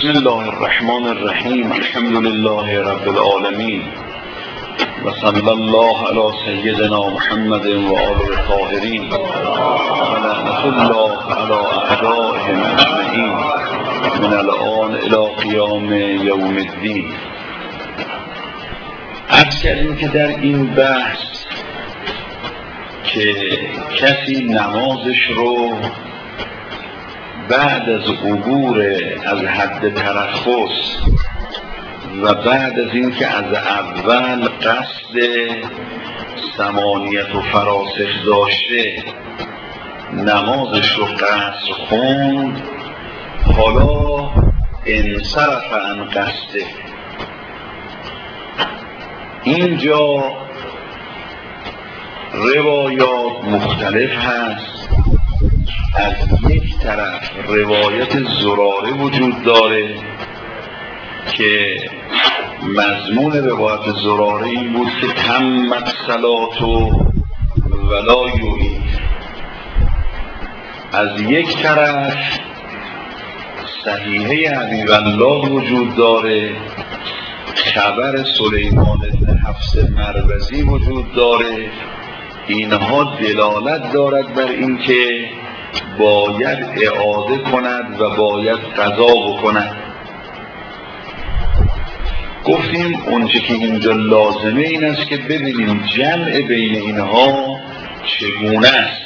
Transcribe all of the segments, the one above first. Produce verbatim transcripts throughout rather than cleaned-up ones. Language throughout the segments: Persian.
بسم الله الرحمن الرحیم. الحمد لله رب العالمین و صلی الله علی سیدنا محمد و آله الطاهرین و لعنة الله علی اعدائهم اجمعین من الآن الی قیام یوم الدین. عرض کردیم که در این بحث که کسی نمازش رو بعد از عبور از حد ترخص و بعد از اینکه از اول قصد ثمانیت و فراسخ داشته نمازش رو قصر خوند، حالا انصرف عن قصده. اینجا روایات مختلف هست. از یک طرف روایت زراره وجود داره که مضمون روایت زراره این بود که تمت صلات ولا یعید. از یک طرف صحیحه حبیب الله وجود داره، خبر سلیمان بن حفص مروزی وجود داره. اینها دلالت دارد بر اینکه باید اعاده کند و باید قضا بکند. گفتیم اونچه که اینجا لازمه این است که ببینیم جمع بین اینها چگونه است.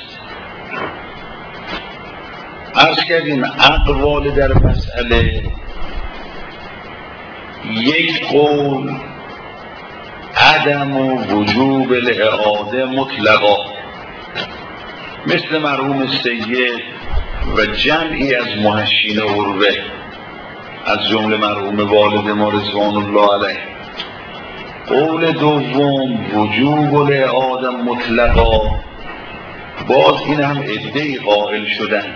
عرض کردیم اقوال در مسئله، یک قول عدم و وجوب الاعاده مطلقا، مثل مرحوم سید و جمعی از محشین عروه از جمله مرحوم والد ما رضوان الله علیه. قول دوم وجوب الاعاده مطلقا، باز این هم عده‌ای قائل شدن.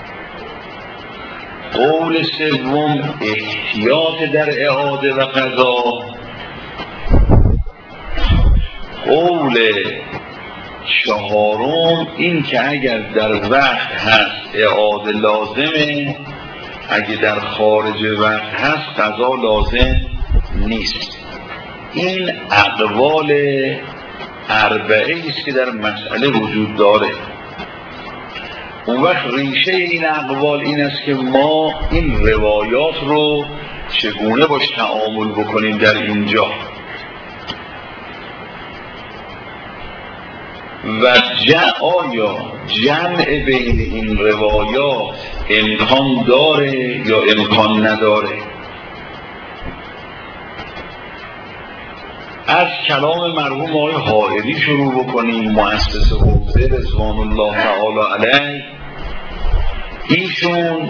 قول سوم احتیاط در اعاده و قضا. قول چهارم این که اگر در وقت هست اعاده لازمه، اگه در خارج وقت هست قضا لازم نیست. این اقوال اربعه است که در مسئله وجود داره. اون وقت ریشه این اقوال این است که ما این روایات رو چگونه باش تعامل بکنیم در اینجا و جمع آیا جمع بین این روایات امکان داره یا امکان نداره. از کلام مرحوم آقای حائری شروع بکنیم، مؤسس حوزه رضوان الله تعالی علیه. ایشون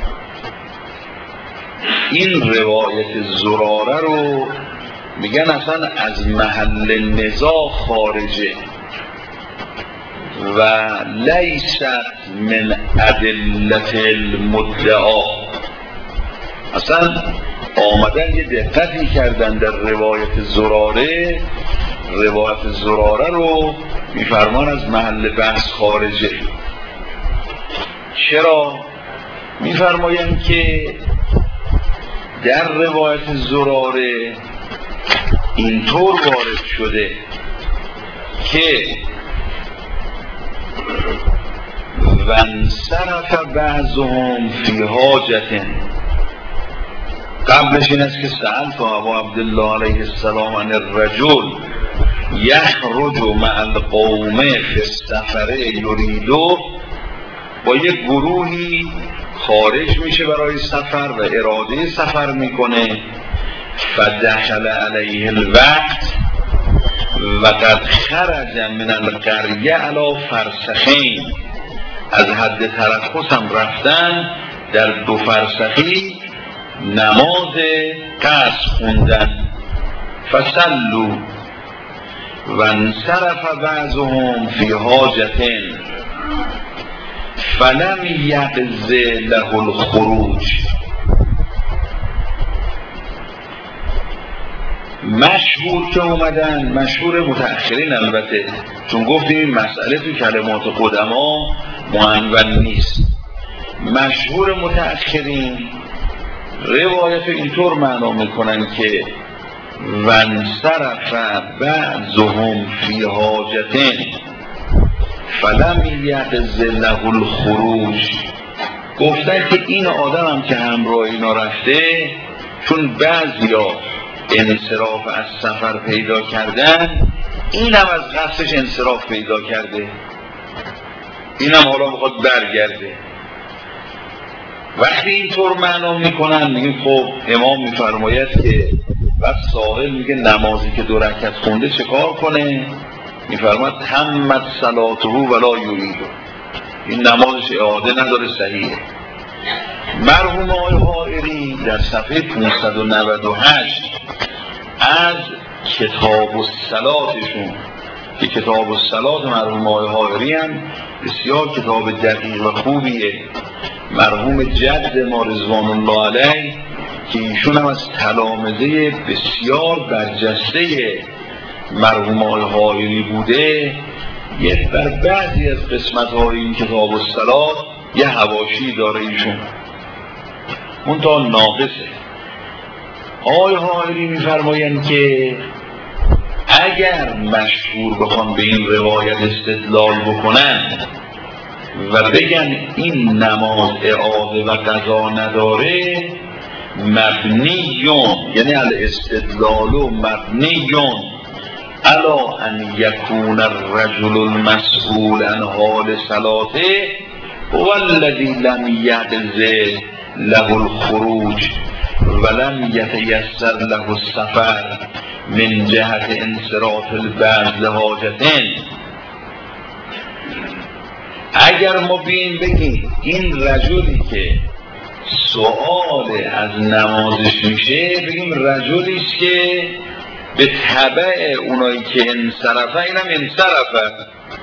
این روایت زراره رو میگن اصلا از محل نزاع خارجه و لیست من ادلت المدعا. اصلا آمدن یه دقتی کردن در روایت زراره، روایت زراره رو میفرمان از محل بحث خارجه. چرا؟ میفرمایند که در روایت زراره اینطور وارد شده که وانصرف بعضهم فی حاجة. قبلش این است که سألت ابا عبدالله علیه السلام عن الرجل یخرج مع القوم فی السفر یریدو، با یک گروهی خارج میشه برای سفر و اراده سفر میکنه. فدخل علیه الوقت و قد خرج من القریه علی فرسخین، از حد ترخص هم رفتن در دو فرسخی نماز قصر خوندن. فصلوا و انصرف بعضهم فی حاجة فلم یقض له الخروج. مشهور که اومدن، مشهور متأخرین البته، چون گفتیم این مسئله تو کلمات قدما معنون نیست. مشهور متأخرین روایت اینطور معنا میکنن که وانصرف بعضهم فی حاجة فلم یغز له الخروج. گفتن که این آدم هم که همراه اینا رفته، چون بعضیا انصراف از سفر پیدا کردن، این هم از قصدش انصراف پیدا کرده، این هم حالا میخواد برگرده. وقتی اینطور معنا میکنن میگیم خب امام میفرماید که بعد سائل میگه نمازی که دو رکعت خونده چه کار کنه؟ میفرماید تمت صلاته ولا یریده، این نمازش اعاده نداره، صحیحه. مرحوم آقای حائری در صفحه پانصد و نود و هشت از کتاب الصلاتشون، که کتاب الصلات مرحوم آقای حائری هم بسیار کتاب دقیق و خوبیه، مرحوم جد ما رضوان الله علیه که ایشون هم از تلامذه بسیار برجسته مرحوم آقای حائری بوده، یه بر بعضی از قسمت‌های این کتاب الصلات یه حواشی داره ایشون، منتها ناقصه. آقای حائری می‌فرمایند که اگر مشهور بخوان به این روایت استدلال بکنن و بگن این نماز اعاده و قضا نداره، مبنیون، یعنی الاستدلال مبنیون الا ان یکون الرجل المسئول عن حال صلاته هو الذی لم یجز له الخروج ولم یتیسر له السفر من جهت انصراف البعض لحاجتین. اگر ما بیم بگیم این رجلی که سؤال از نمازش میشه، بگیم رجلی است که به تبع اونایی که انصرفه، اینم انصرفه،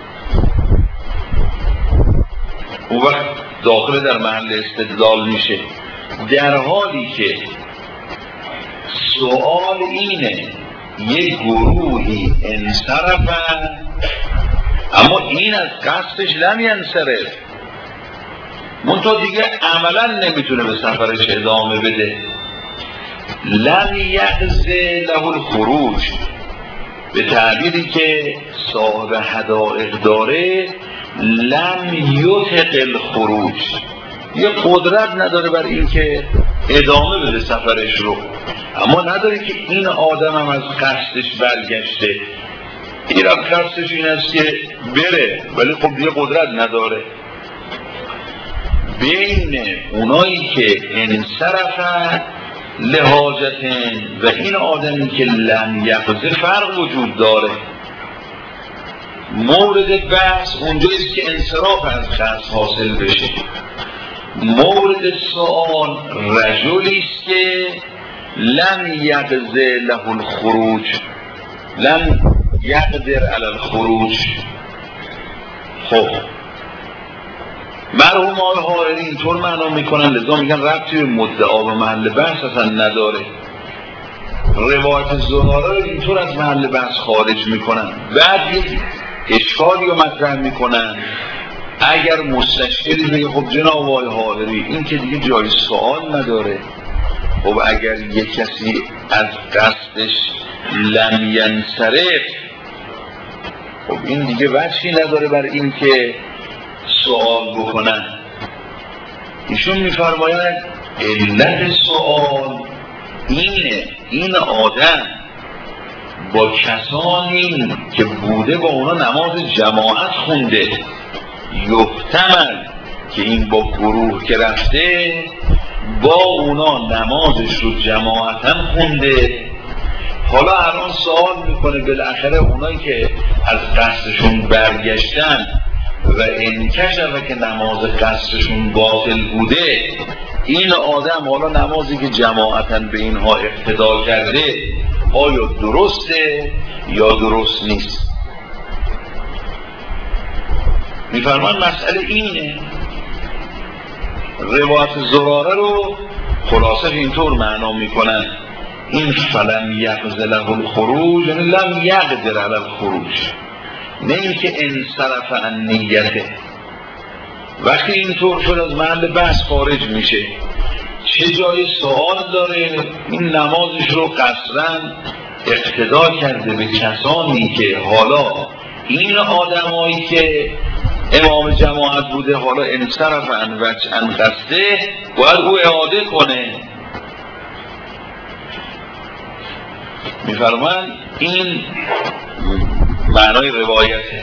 اون وقت داخل در محل استدلال میشه، در حالی که سؤال اینه یک گروهی انصرفه اما این از قصدش لم ینصرف، منتها دیگه عملا نمیتونه به سفرش ادامه بده. لم یغز له الخروج به تعبیری که صاحب حدائق داره، لم یطق الخروج، یه قدرت نداره بر این که ادامه بده سفرش رو، اما نداره که این آدم هم از قصدش برگشته، این هم قصدش این است که بره ولی خب دیگه قدرت نداره. بین اونایی که انصرفن لحاجتن و این آدمی که لم یغز فرق وجود داره. مورد بحث اونجاییست که انصراف از قصد حاصل بشه، مورد سوال رجلیست که لم یغز له الخروج، لم یقدر علی الخروج. خب مرحوم آقای حائری اینطور معنا میکنن، لذا میگن ربطی به مدعا و محل بحث اصلا نداره. روایت زهاره رو اینطور از محل بحث خارج میکنن، بعد یک اشکالی رو مطرح میکنن. اگر مستشکلی بگه خب جناب آقای حائری این که دیگه جای سوال نداره، خب اگر یک کسی از قصدش لم ینصرف، خب این دیگه وجهی نداره بر این که سوال بکنن. ایشون میفرماید علت سوال اینه، این آدم با کسانی که بوده با اونا نماز جماعت خونده، یحتمل که این با گروه که رفته با اونا نمازش رو جماعت هم خونده. حالا الان سوال میکنه بالاخره اونایی که از قصدشون برگشتن و انکشفه که نماز قصدشون باطل بوده، این آدم حالا نمازی که جماعتاً به اینها اقتدا کرده آیا درسته یا درست نیست؟ میفرمان مسئله اینه. روایت زراره رو خلاصه اینطور معنا میکنن، این فلم یغز له الخروج یعنی لم یقدر علی الخروج، نه اینکه انصرف عن نیته. وقتی اینطور شد از محل بحث خارج میشه. چه جای سوال داره؟ این نمازش رو قصراً اقتدا کرده به کسانی که حالا این آدمایی که امام جماعت بوده حالا انصرف عن وجه عن قصده باید او اعاده کنه. میفرمان این معنای روایته.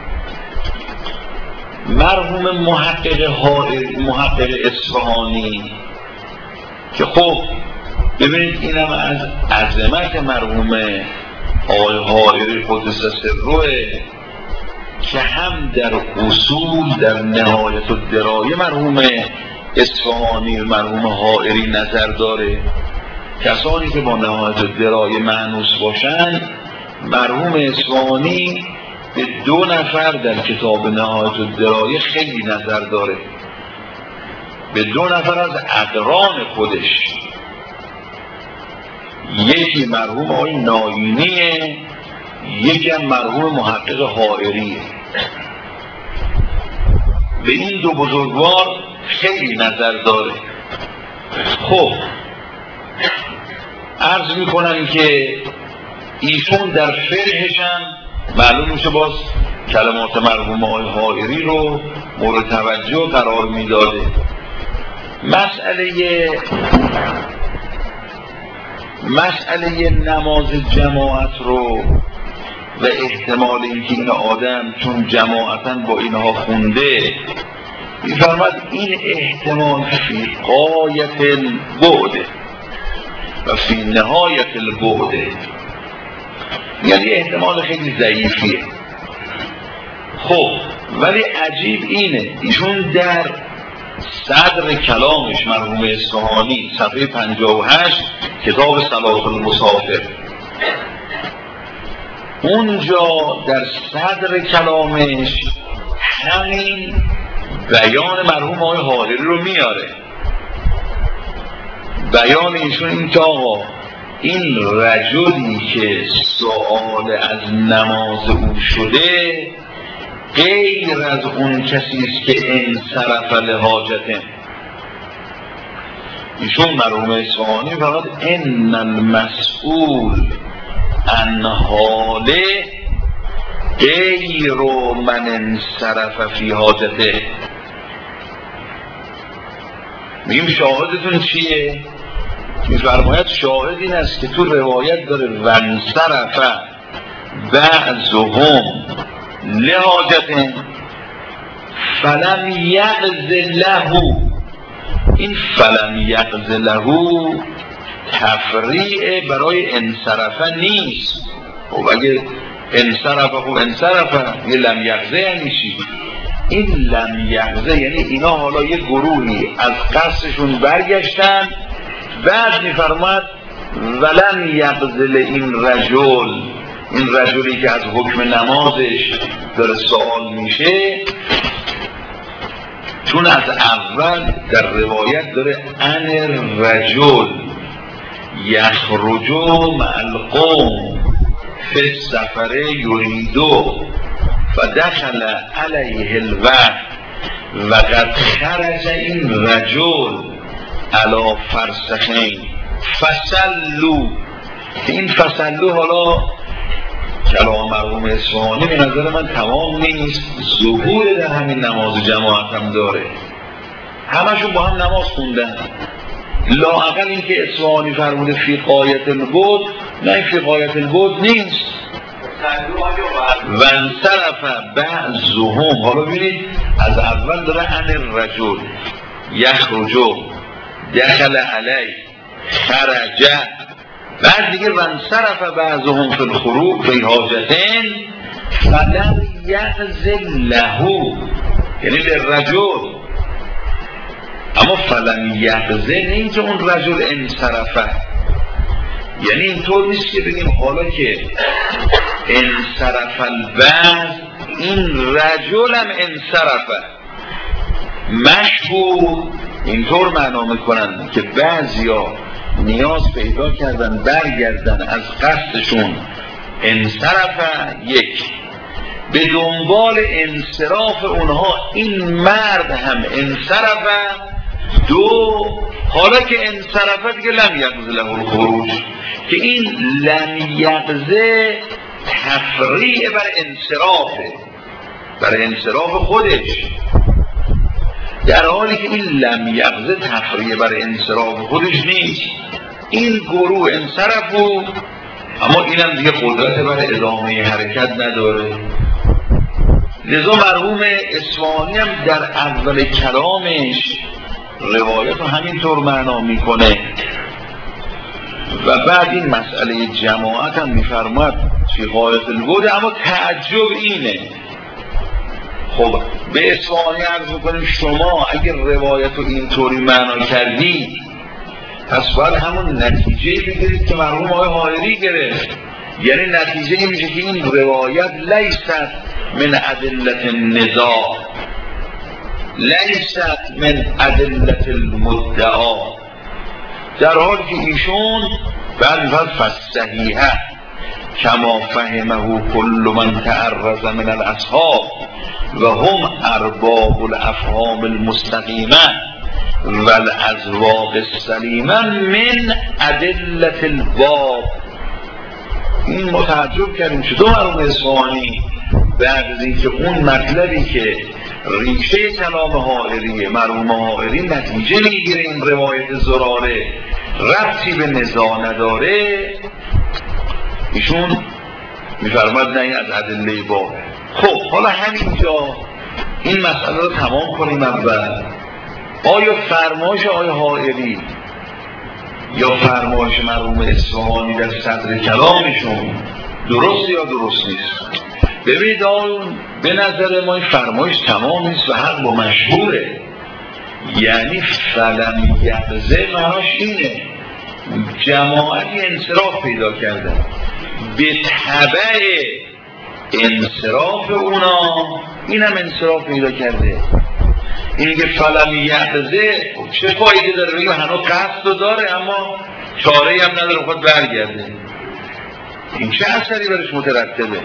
مرحوم محقق محقق اصفهانی که خب ببینید اینم از عظمت مرحوم آقای حائری قدس سره که هم در اصول در نهایت الدرایه مرحوم اصفهانی و مرحوم حائری نظر داره. کسانی که با نهایت الدرایه مانوس باشند، مرحوم اصفهانی به دو نفر در کتاب نهایت الدرایه خیلی نظر داره، به دو نفر از اقران خودش. یکی مرحوم آقای ناینیه، یکی هم مرحوم محقق حائریه. به این دو بزرگوار خیلی نظر داره. خب عرض میکنم که ایشون در فرحش هم معلوم میشه باز کلمات مرحوم آقای حائری رو مورد توجه قرار میداده. مسئله مسئله نماز جماعت رو و احتمال اینکه این آدم چون جماعتاً با اینها خونده، می‌فرماد این احتمال فی غایت البعد و فی نهایت البعد، یعنی احتمال خیلی ضعیفیه. خب ولی عجیب اینه ایشون در صدر کلامش مرحوم اصفهانی صفحه پنجاه و هشت کتاب صلاح المسافر، اونجا در صدر کلامش همین بیان مرحوم آقای حائری رو میاره. بیان ایشون این که آقا این رجلی که سؤال از نماز او شده غیر از اون کسی است که انصرف لحاجته. ایشون مرحوم اصفهانی فقط ان المسئول عن حاله غیر من انصرف فی حاجته. میگیم شاهدتون چیه؟ میفرماید شاهد این است که تو روایت داره وانصرف بعضهم لحاجته فلم یقض له. این فلم یقض له تفریع برای انصرفه نیست. خب اگه انصرفه خب انصرفه، یه لم یقضه یعنی چی؟ این لم یقضه یعنی اینا حالا یه گروهی از قصدشون برگشتن، بعد میفرماد ولم یقض این رجل، این رجلی که از حکم نمازش داره سوال میشه، چون از اول در روایت داره ان الرجل یخرجو مع القوم فی السفر یریدو فدخل علیه الوحی و قد خرج این رجل علی فرسخین فصلو. این فصلو حالا کلام مرحوم اصفهانی به نظر من تمام نیست، ظهور در همین نماز جماعت هم داره، همشون با هم نماز خوندن. لااقل این که اصفهانی فرموده فی غایت البعد، نه این فی غایت البعد نیست. و انصرف بعضهم، حالا ببینید از اول داره ان الرجل یخرجو دخل علی خرج، بعد دیگه وانصرف بعضهم فی الخروج فی حاجتین فلم یقض له، یعنی للرجل. اما فلم یقض نه اینکه اون رجل انصرفه، یعنی اینطور نیست که بگیم حالا که انصرف البعض این رجل هم انصرفه. مشهور اینطور معنا میکنن که بعضیا نیاز پیدا کردن برگردن از قصدشون انصرفه، یک به دنبال انصراف اونها این مرد هم انصرفه، دو، حالا که انصرفه دیگه لم یغز له الخروج، که این لم یغزه تفریع بر انصرافه، بر انصراف خودش، در حالی که این لم یغزه تفریع بر انصراف خودش نیست. این گروه انصرف بود، اما اینم دیگه قدرت بر ادامه حرکت نداره. لذا مرحوم اصفهانی هم در اول کلامش روایت رو همینطور معنا میکنه و بعد این مسئله جماعت هم میفرماد فی غایت البعد، اما تعجب اینه. خب به اصفهانی عرض میکنیم شما اگر روایت رو اینطوری معنا کردی پس باید همون نتیجه بگیرید که مرحوم آقای حائری گرفت، یعنی نتیجه میشه که این روایت لیست من ادلت النزاع، لیست من ادلت المدعا، در حالی که ایشون بعد میفرد فالصحیحه کما فهمه کل من تعرض من الاصحاب و هم ارباب الافهام المستقیمه و الاذواق السلیمه من ادلت الباب. این متعجب کردیم چطور مرحوم اصفهانی بعد از اینکه اون مطلبی که ریشه کلام حائریه، مرحوم حائری نتیجه میگیره این روایت زراره ربطی به نزاع نداره، ایشون میفرماد نه این از ادله بابه. خب حالا همینجا این مسئله رو تمام کنیم. اول آیا فرمایش آقای حائری یا فرمایش مرحوم اصفهانی در صدر کلامشون درست یا درست نیست؟ ببینید آقایون، به نظر ما این فرمایش تمام نیست و حق و مشهوره، یعنی فلم یغزه معناش اینه جماعتی انصراف پیدا کردن، به تبع انصراف اونا اینم انصراف پیدا کرده. این که فلم یغزه چه فایده داره؟ بگیم هنوز قصد رو داره اما چاره‌ای هم نداره خود برگرده، این چه اثری برش مترتبه؟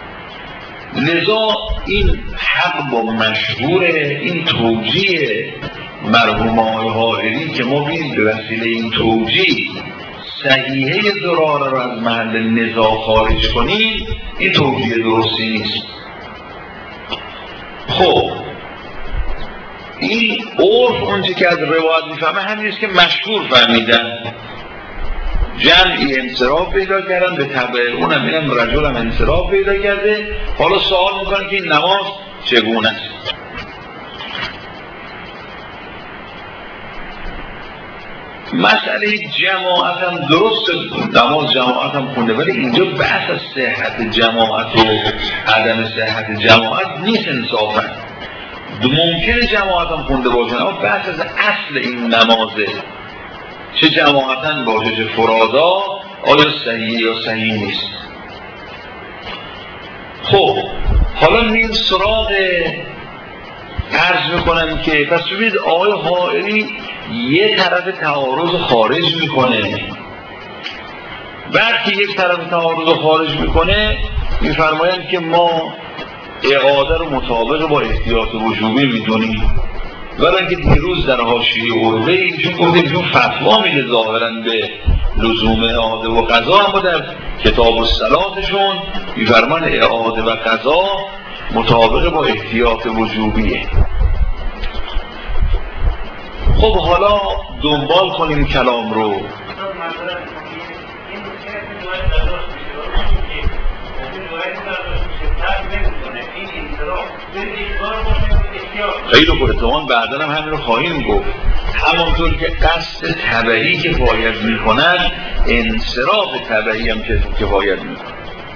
لذا این حق با مشهوره، این توجیه مرحوم آقای حائری که ما بیم به وسیله این توجیه صحیحه زراره رو از محل نزاع خارج کنیم، این توجیه درستی نیست. خب این عرف اونچه که از روایت میفهمه همینیست که مشهور فهمیدن، جمعی انصراف پیدا کردن، به تبع اونم اینم رجل هم انصراف پیدا کرده. حالا سوال میکنن که این نماز چگونه است؟ مسئله جماعت هم درست، نماز جماعت هم خونده، ولی اینجا بحث از صحت جماعت و عدم صحت جماعت نیست انصافا. ممکنه جماعت هم خونده باشن اما بحث از اصل این نمازه، چه جماعتن باشه چه فرادا، آیا صحیح یا صحیح نیست. خب حالا میریم سراغ عرض میکنم که پس ببینید آقای حائری یه طرف تعارض خارج میکنه، بعد که یک طرف تعارض خارج میکنه میفرمایند که ما اعاده رو مطابق با احتیاط وجوبی میدونیم، ولی اینکه دیروز در حاشیه عرفه ایشون گفته ایشون فتوا میده ظاهرا به لزوم اعاده و قضا، اما در کتاب الصلاتشون میفرمان اعاده و قضا مطابق با احتیاط وجوبیه. خب حالا دنبال کنیم کلام رو. خیلی خوب، اتفاقاً بعداً هم همین رو خواهیم گفت، همانطور که قصد تبعی که باید میکنن انصراف تبعی هم که باید میکنن.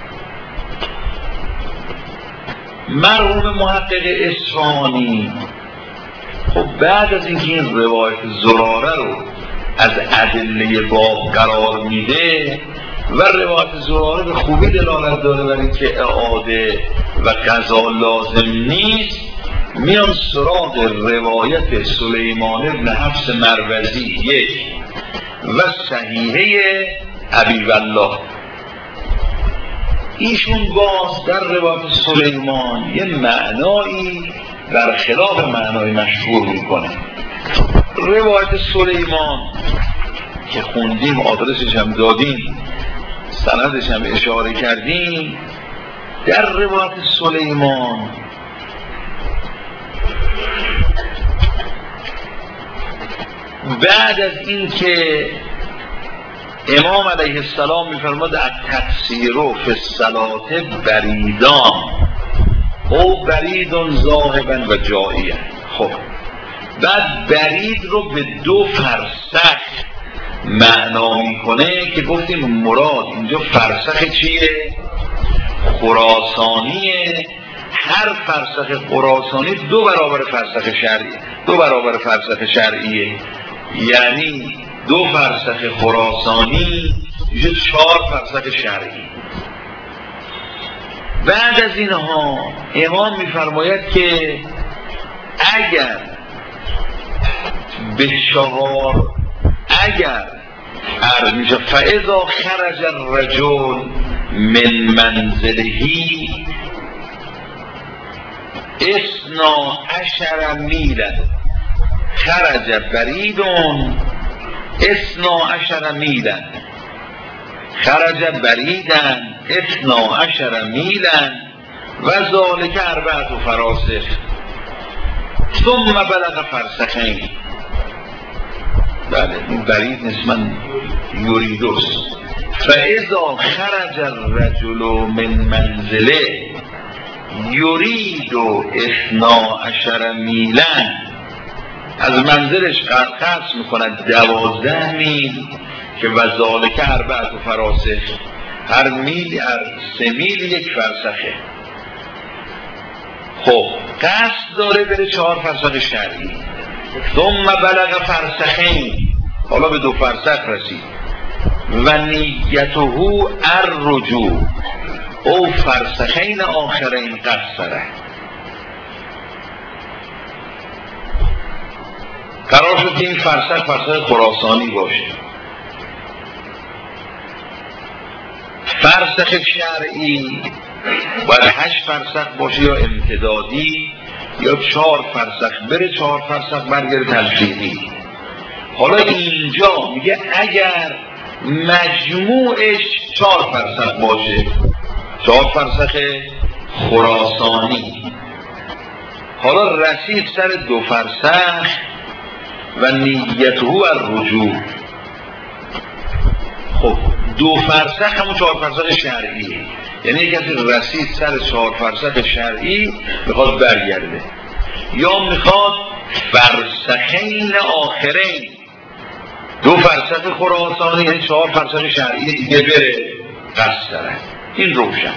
مرحوم محقق اصفهانی خب بعد از اینکه این روایت زراره رو از ادله باب قرار میده و روایت زراره به خوبی دلالت داره بر اینکه اعاده و قضا لازم نیست، میان سراغ روایت سلیمان ابن حفص مروزی یک و صحیحه ابی والله. ایشون باز در روایت سلیمان یه معنایی در خلاف معنای مشهور میکنه. روایت سلیمان که خوندیم، آدرسش هم دادیم، سندش هم اشاره کردیم. در روایت سلیمان بعد از این که امام علیه السلام میفرماد التقصیر فی الصلاة بریدان او بریدون ذاهبا و جائیا. خب بعد برید رو به دو فرسخ معنا میکنه که گفتیم مراد اینجا فرسخ چیه؟ خراسانیه. هر فرسخ خراسانی دو برابر فرسخ شرعی، دو برابر فرسخ شرعیه، یعنی دو فرسخ خراسانی میشه چهار فرسخ شرعی. بعد از اینها امام میفرماید که اگر به چهار اگر عرض میشه فاذا خرج الرجل من منزلهی اثنا عشر میلا خرج بریدون اثنا عشر میلا خرج بریدن اثنا عشر میلا و ذالک اربعت و فراسخ ثم بلغ فرسخین. بله این برید نسبت یوریدوس. فاذا خرج الرجل من منزله یورید اثنا عشر میلا، از منزلش قصد میکنند دوازده میل که وذالک اربعت و فراسخ، هر میل هر سه میل یک فرسخه. خب قصد داره بره چهار فرسخ شرعی. ثم بلغ فرسخین، حالا به دو فرسخ رسید. و نیته الرجوع او فرسخین آخرین قصره. قرار شد که این فرسخ فرسخ خراسانی باشه. فرسخ شرعی باید هشت فرسخ باشه یا امتدادی یا چهار فرسخ بره چهار فرسخ برگرده تلفیقی. حالا اینجا میگه اگر مجموعش چهار فرسخ باشه، چهار فرسخ خراسانی، حالا رسید سر دو فرسخ و نیته الرجوع. خب دو فرسخ همون چهار فرسخ شرعیه، یعنی کسی رسید سر چهار فرسخ شرعی میخواد برگرده، یا میخواد فرسخین آخرین، دو فرسخ خراسانی یعنی چهار فرسخ شرعی دیگه بره قصد داره. این روشن.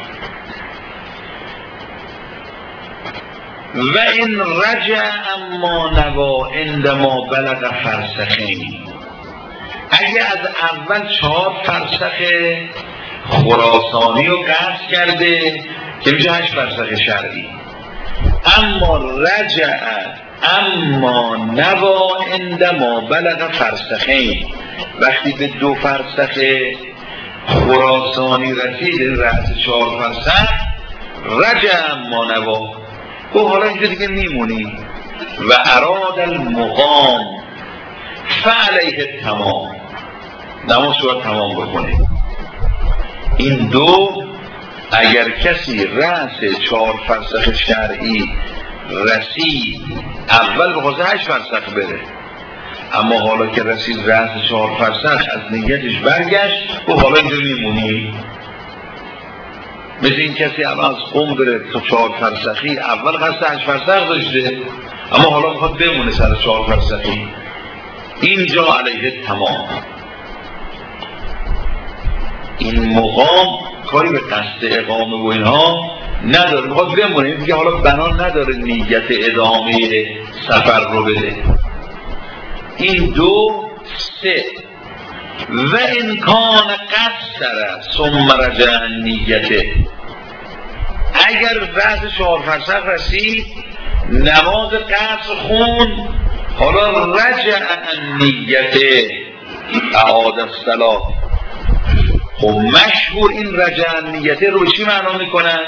و این رجع اما نوا عندما بلغ فرسخین، اگه از اول چهار فرسخ خراسانی رو قصد کرده که میشه هشت فرسخ شرعی، اما رجع اما نوا عندما بلغ فرسخین، وقتی به دو فرسخ خراسانی رسید رأس چهار فرسخ، رجع اما نوا، گفت حالا اینجا دیگه میمونی. و اراد المقام فعلیه تمام، نماز شما تمام بکنه. این دو اگر کسی رأس چهار فرسخ شرعی رسید، اول بخواسته هشت فرسخ بره، اما حالا که رسید رأس چهار فرسخ از نیتش برگشت و حالا اینجا میمونی. مثل این کسی الان از قم بره تا چهار فرسخی، اول قصد هشت فرسخ داشته اما حالا میخواد بمونه سر چهار فرسخی، اینجا علیه تمام. این مقام کاری به قصد اقامه و اینها نداره، میخواد بمونه، میگه حالا بنا نداره نیت ادامه سفر رو بده. این دو سه. و امکان قصر ثم رجع نیته، اگر رأس چهار فرسخ رسید نماز قصر خون، حالا رجع نیته اعاد الصلاة. خب مشهور این رجع نیته رو به چی معنا میکنن؟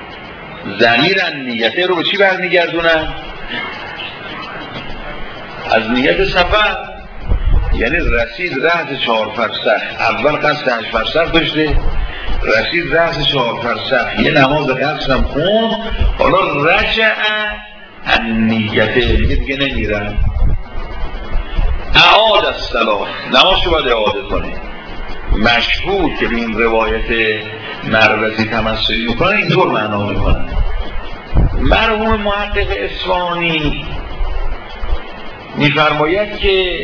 ضمیر نیته رو به چی برمیگردونن؟ از نیت سفر، یعنی رسید رأس چهار فرسخ، اول قصد هشت فرسخ داشته، رسید رأس چهار فرسخ یه نماز قصد هم خون، حالا رجع ان نیته دیگه دیگه نمیرن، اعاد الصلاة، نمازشو باید اعاده کنه. مشهور که به این روایت مروزی تمثلی میکنه اینطور معنا میکنه. مرحوم محقق اصفهانی میفرماید که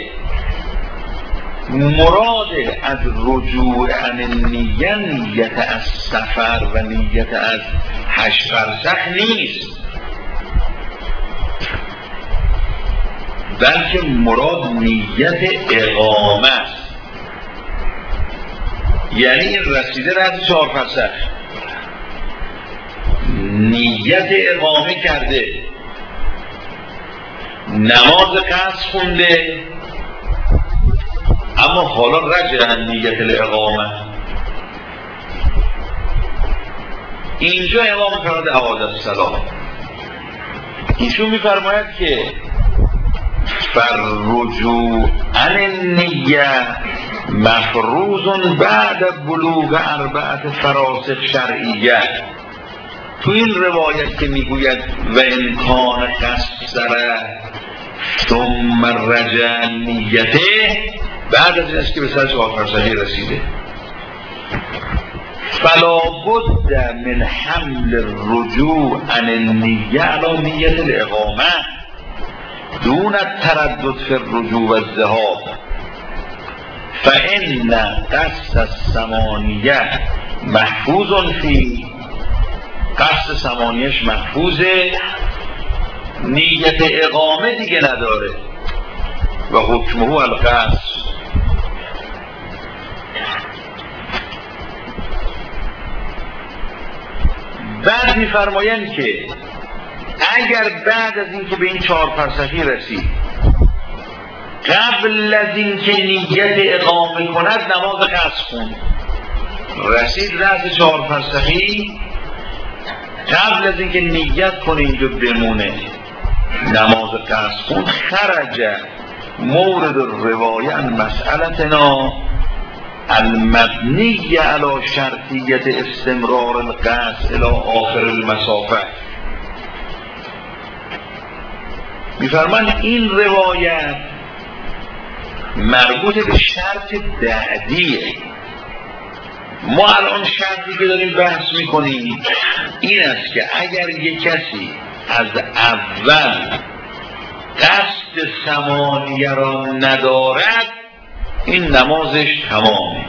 مراد از رجوع عن النیه نیت از سفر و نیت از هشت فرسخ نیست، بلکه مراد نیت اقامه است. یعنی این رسیده رد چهار فرسخ نیت اقامه کرده، نماز قصد خونده، اما حالا رجع نیت الاقامه. اینجا امام فراد اعاد الصلاة ایشون میفرماید که فرجوع عن النیه مفروض بعد بلوغ اربعت فراسخ شرعیه. تو این روایت که میگوید و امکان قصر ثم رجع نیته، بعد از اینست که به سر چهار فرسخی رسیده، فلا بد من حمل الرجوع عن النیه علی نیت الاقامه دون التردد فی الرجوع و الذهاب، فإن قصد الثمانیه محفوظ فی، قصد ثمانیهش محفوظه، نیت اقامه دیگه نداره و حکمه القصد. بعد میفرمایند که اگر بعد از اینکه به این چهار فرسخی رسید قبل از اینکه نیت اقامه کند نماز قصد خوند، رسید رأس چهار فرسخی، قبل از اینکه نیت کنه اینجا بمونه نماز قصد خوند، خرج مورد روایه مسئلتنا المبنی علی شرطیت استمرار القصد الی آخر المسافه. میفرمایند این روایت مربوط به شرط بعدیه. ما الان شرطی که داریم بحث میکنیم این است که اگر یک کسی از اول قصد ثمانیه را ندارد این نمازش تمامه.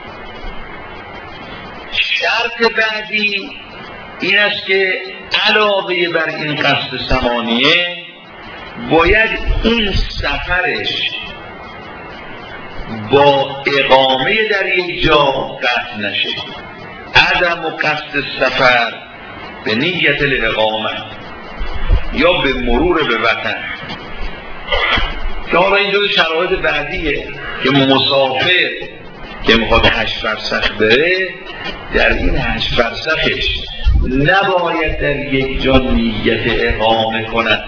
شرط بعدی این است که علاوه بر این قصد ثمانیه باید این سفرش با اقامه در یک جا قطع نشه. عدم و قصد سفر به نیت الاقامه یا به مرور به وطن، که حالا اینجا شرایط بعدیه که مسافر که میخواد هشت فرسخ بره در این هشت فرسخش نباید در یک جا نیت اقامه کند.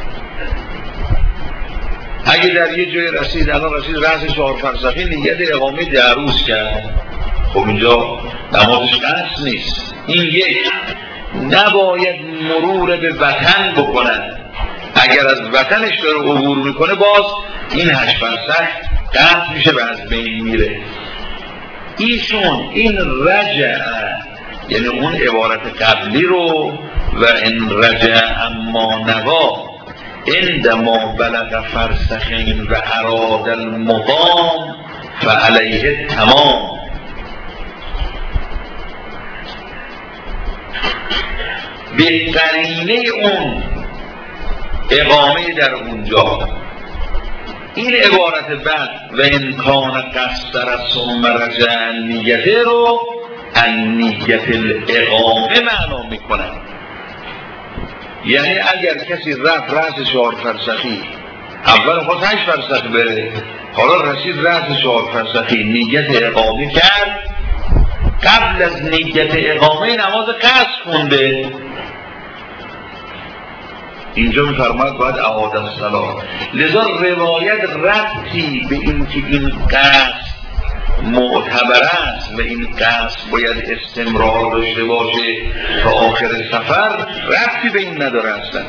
اگه در یه جای رسید، الان رسید رأس چهار فرسخی نیت اقامه در روز کرد، خب اینجا نمازش قصد نیست. این یک، نباید مرور به وطن بکنن. اگر از وطنش داره عبور میکنه باز این هشت فرسخ قطع میشه و از بین میره. ایشون این رجع یعنی اون عبارت قبلی رو و این رجع اما نوا عندما بلغ فرسخین و اراد المقام فعلیه تمام، به قرینه اون اقامه در اونجا. این عبارت بعد و امکان قصر ثم رجع نیته رو ان نیت الاقامه معنا میکنن. یعنی اگر کسی رفت رأس چهار فرسخی، اول خود هشت فرسخ بره، حالا رسید رأس چهار فرسخی نیت اقامه کرد، قبل از نیت اقامه نماز قصد خونده، اینجا میفرماید باید اعاده الصلاة. لذا روایت ربطی به این که این قصد معتبر است و این قصد باید استمرار داشته باشه تا آخر سفر ربطی به این نداره اصلا.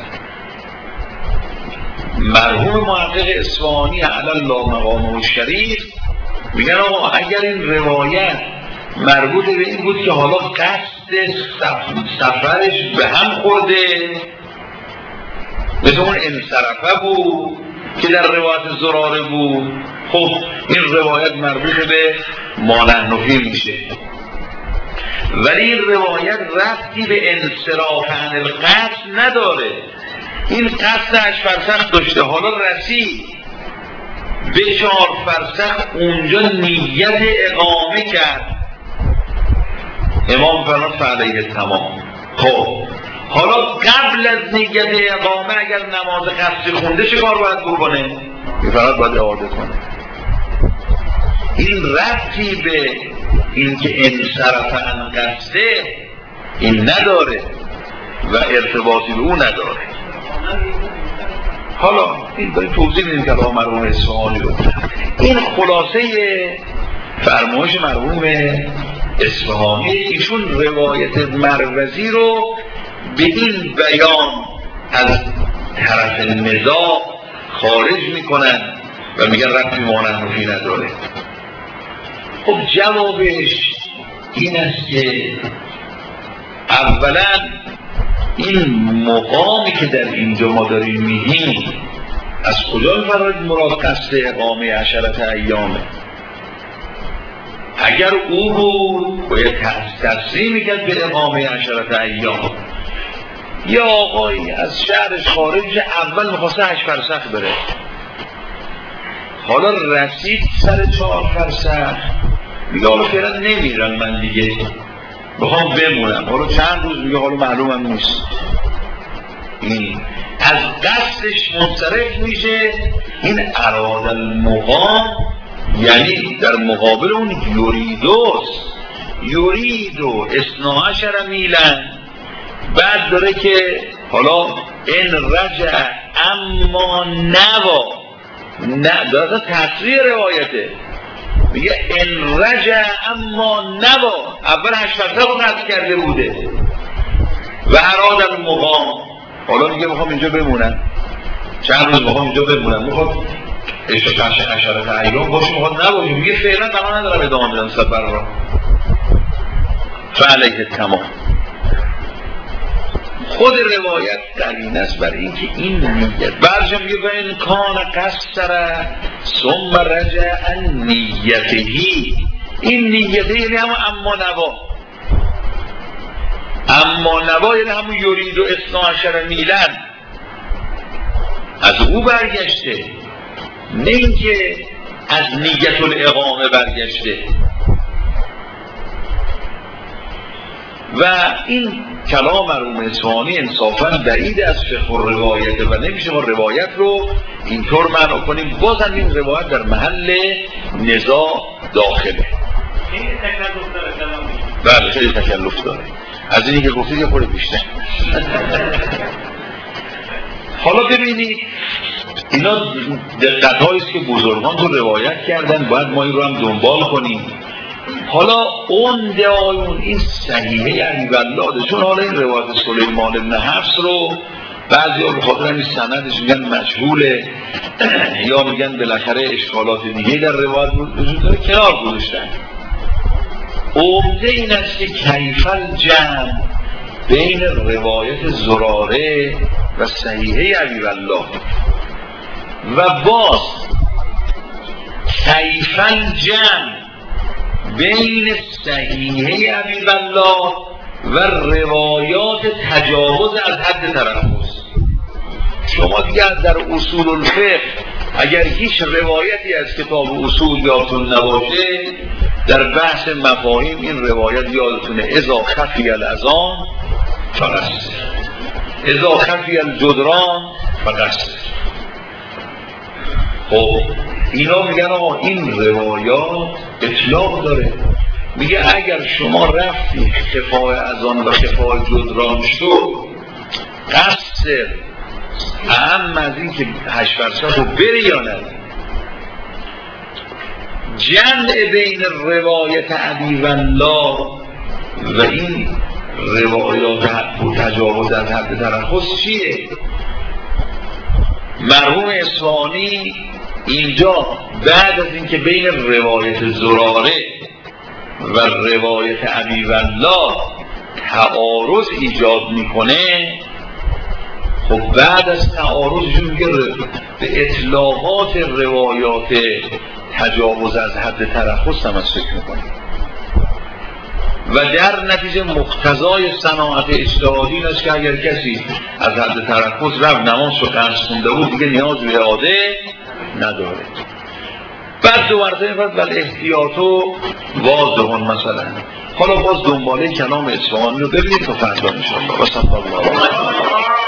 مرحوم محقق اصفهانی علی الله مقامه الشریف میگن آقا اگر این روایت مربوط به این بود که حالا قصد سفرش به هم خورده، مثل اون انصرفه بود که در روایت زراره بود، خب این روایت مربوط به ما نحن فیه میشه. ولی این روایت ربطی به انصراف عن القصد نداره. این قصد هشت فرسخ داشته، حالا رسید به چهار فرسخ، اونجا نیت اقامه کرد، امام فرمود فعلیه تمام. خب حالا قبل از نیت اقامه اگر نماز قصدی خونده چه کار باید بکنه؟ فرمود باید اعاده کنه. این ربطی به این که انصرف عن قصده این نداره و ارتباطی به اون نداره. حالا این باید توضیح بدیم کلام مرحوم اصفهانی رو. این خلاصه فرمایش مرحوم اصفهانی، ایشون روایت مروزی رو به این بیان از طرف نزاع خارج میکنن و میگن ربطی ما نحن فیه نداره. خب جوابش این است که اولا این مقامی که در اینجا ما داریم میگیم از کجا میفرماید مراد قصد اقامه عشرت ایامه؟ اگر او بود باید تصریح میکرد به اقامه عشرت ایام. یا آقایی از شهرش خارج اول میخواسته هشت فرسخ بره، حالا رسید سر چهار فرسخ میگه حالا فعلا نمیرم من دیگه، بخوام بمونم، حالا چند روز میگه حالا معلومم نیست. این از قصدش منصرف میشه. این اراد المقام یعنی در مقابل اون یوریدوست، یوریدو اثنا عشر میلن. بعد داره که حالا این رجع اما نوا، نه داره تصریح روایته، میگه ان رجع اما نوا، اول هشت فرسخ رو قصد کرده بوده و اراد المقام، حالا میگه میخوام اینجا بمونم چند روز، میخوام اینجا بمونم، میخوام اشتاق عشرت ایام باشه، میخواد نباشه، میگه فعلا تمام ندارم ادامه بدم سفر رو، فعلیه تمام. خود روایت قرینه است برای اینکه این نیت برجا میگه و این کان قصر ثم رجع عن نیتهی. این نیته یعنی همون اما نوا، اما نوا یعنی همون یورید و اثنا عشر میلن، از او برگشته، نه اینکه از نیت الاقامه برگشته. و این کلام مرحوم اصفهانی انصافاً بعید از فقه روایت و نمیشه ما روایت رو اینطور معنا کنیم. بازم این روایت در محل نزاع داخله، بله خیلی تکلف داره، از اینی که گفتید یه خورده بیشتر. حالا ببینید اینا دقت هاییست که بزرگان تو روایت کردن، باید ما این رو هم دنبال کنیم. حالا اون دعایون این صحیحه علی‌الله، چون حالا این روایت سلیمان بن حفص رو بعضی ها به خاطر همین سندش میگن مجهوله یا میگن بالاخره اشکالات دیگه در روایت وجود داره، کنار گذاشتن. عمده این است که کیف الجمع بین روایت زراره و صحیحه علی‌الله و باز کیف الجمع بین صحیحه علی‌الله و روایات تجاوز از حد ترخص. شما دیگر در اصول الفقه اگر هیچ روایتی از کتاب اصول یادتون نباشه، در بحث مفاهیم این روایت یادتونه: اذا خفی الاذان فقصر، اذا خفی الجدران فقصر. خب اینا میگن آقا این روایات اطلاق داره، میگه اگر شما رفتی خفای اذان و خفای جدران شد قصر اهم از این که هشت فرسخ رو بره یا نه. جمع بین روایت علی والله و این روایات تجاوز از حد ترخص چیه؟ مرحوم اصفهانی اینجا بعد از اینکه بین روایت زراره و روایت ابی والله تعارض ایجاد میکنه، خب بعد از تعارضشون میگه به اطلاقات روایات تجاوز از حد ترخص تمسک میکنه و در نتیجه مقتضای صناعت اجتهادی این است که اگر کسی از حد ترخص رفت نماز رو قصد خونده بود دیگه نیاز به اعاده نداره. بعد دو مرتبه میفرد ولی احتیاطو واضحون مثلا. حالا باز دنباله کلام اصفهانی رو ببینید تا فردا انشاءالله. و صلی الله علیه و